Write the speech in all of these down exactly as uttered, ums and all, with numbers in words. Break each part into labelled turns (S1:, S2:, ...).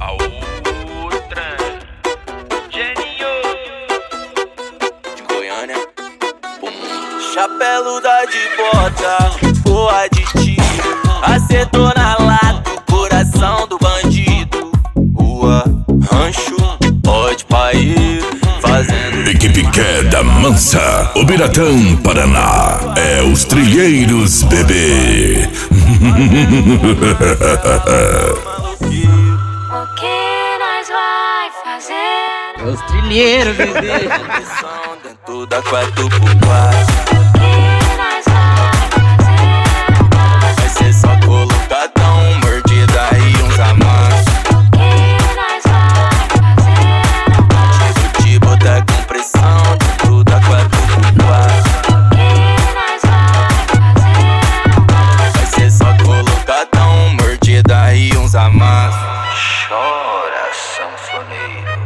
S1: A outra Geninho de Goiânia. Bum. Chapéu da de bota, o aditivo acertou na lata, o coração do bandido. Rua, rancho, pode pair, fazendo.
S2: Equipe Queda Mansa, Ubiratã, Paraná. É os Trilheiros, bebê.
S3: O que nós vai fazer?
S4: É os Trilheiros, bebê.
S1: Dentro da quatro por quatro.
S3: O que nós vai fazer?
S1: Vai ser só colocadão, mordida e uns amassos.
S3: O que nós vai fazer?
S1: Tipo de botar com pressão, dentro da quatro por quatro.
S3: O que nós vai fazer?
S1: Vai ser só colocadão, mordida e uns amassos. Chora, sanfoneiro.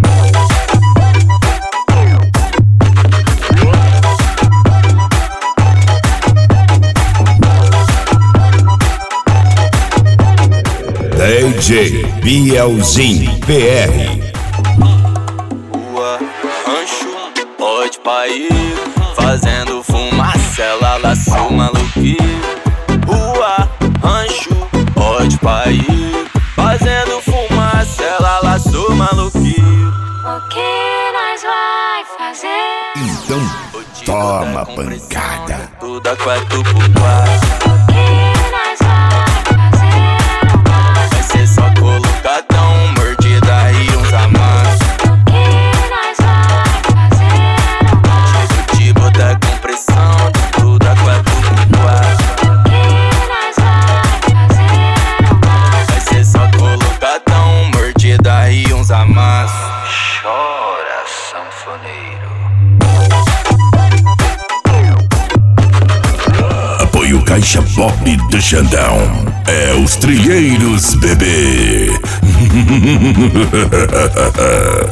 S2: D J Bielzinho P R.
S1: Rua, rancho, pode pair, fazendo fumaça, ela laçou maluquinho. Rua, rancho, pode pair, fazendo fumaça, ela laçou maluquinho.
S3: O que nós vai fazer?
S2: Então, toma pancada.
S1: Toda quatro por quatro.
S3: O que nós vai fazer?
S1: Vai ser só colocadão, mordida e uns amassos.
S3: O que nós vai fazer?
S1: Tipo de botar com pressão, toda quatro por quatro.
S3: O que nós vai fazer?
S1: Vai ser só colocadão, mordida e uns amassos. Chora, sanfoneiro.
S2: Apoio Caixa Pop do Xandão. É os Trilheiros, bebê.